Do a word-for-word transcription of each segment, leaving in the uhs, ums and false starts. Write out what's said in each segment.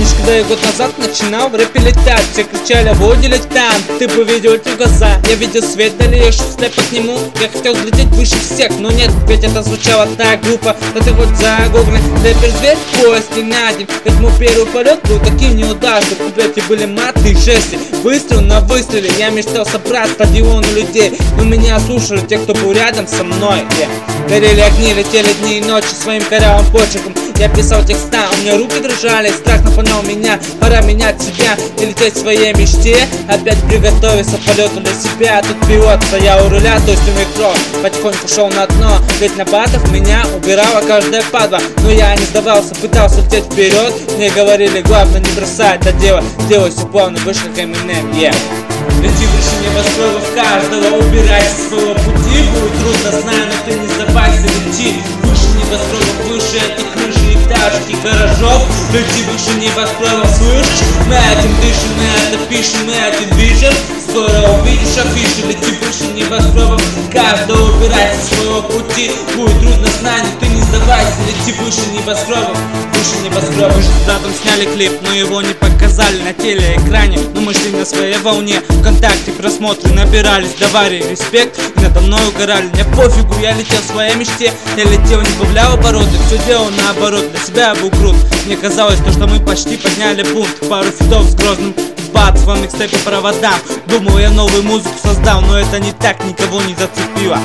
Помнишь, когда я год назад начинал в рэпе летать? Все кричали: вот дилетант, ты бы видел эти глаза. Я видел свет, далее шел по нему. Я хотел взлететь выше всех, но нет, ведь это звучало так глупо. Да ты вот загугли, рэпер зверь в поиске найден. Ведь мой первый полет был таким неудачным. В куплете были маты и жести, выстрел на выстреле. Я мечтал собрать стадионы людей, но меня слушали те, кто был рядом со мной. yeah. Горели огни, летели дни и ночи своим корявым почерком. Я писал текста, у меня руки дрожали, страх наполнял меня. Пора менять себя и лететь в своей мечте. Опять приготовиться к полету для себя. Тут пилот стоял у руля, то есть у метро. Потихоньку шел на дно, ведь на батах меня убирала каждая падла. Но я не сдавался, пытался лететь вперед. Мне говорили: главное не бросать это дело, делай все плавно, выше как Eminem, yeah. Лети выше небоскребов каждого, убирайся с своего пути. Будет трудно, знаю, но ты не сдавайся, лети выше небоскребов, выше этих крыш и этажки гаражов. Лети выше небоскребов, слышишь? Мы этим дышим, мы это пишем, мы этим движем. Скоро увидишь афиши, лети выше небоскребов каждого, убирайся с своего пути. Будет трудно, знаю, но ты не сдавайся, лети выше небоскребов, выше небоскребов. Мы же с братом сняли клип, но его не показали на телеэкране. Но мы шли на своей волне, ВКонтакте просмотры набирались, давали респект и надо мной угорали. Мне пофигу, я летел в своей мечте. Я летел, не добавлял обороты, все делал наоборот. Для себя я был крут. Мне казалось, то, что мы почти подняли бунт. Пару фитов с грозным бац в микстепе проводам. Думал, я новую музыку создал, но это не так, никого не зацепило.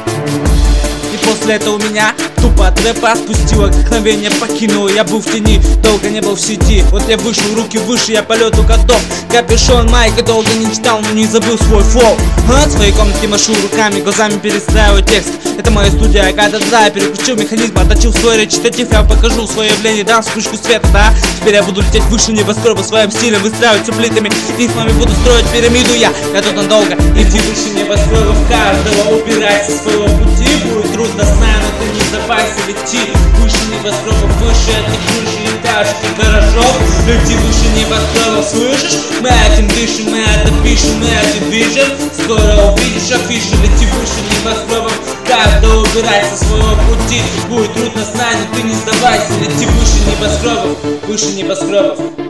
И после этого у меня тупо от рэпа отпустило, вдохновение покинуло. Я был в тени, долго не был в сети. Вот я вышел, руки выше, я полету готов. Капюшон, майка, долго не читал, но не забыл свой флоу. А в своей комнате машу руками, глазами перестраиваю текст. Это моя студия, я когда-то переключил механизм, отточил свой речитатив. Я покажу свое явление, дам вспышку света, да. Теперь я буду лететь выше небоскреба своим стилем, выстраивать все плитами. Рифмами буду строить пирамиду я, я тут надолго. Иди выше небоскребов каждого, убирайся с своего пути. Будет трудно, знаю, но ты не сдавайся, лети выше небоскребов, выше этих крыш и этажки гаражов. Лети выше небоскребов, слышишь? Мы этим дышим, мы это пишем, мы этим движем. Скоро увидишь афиши, лети выше небоскребов каждого, убирайся со своего пути. Будет трудно, знай, но ты не сдавайся, лети выше небоскребов, выше небоскребов.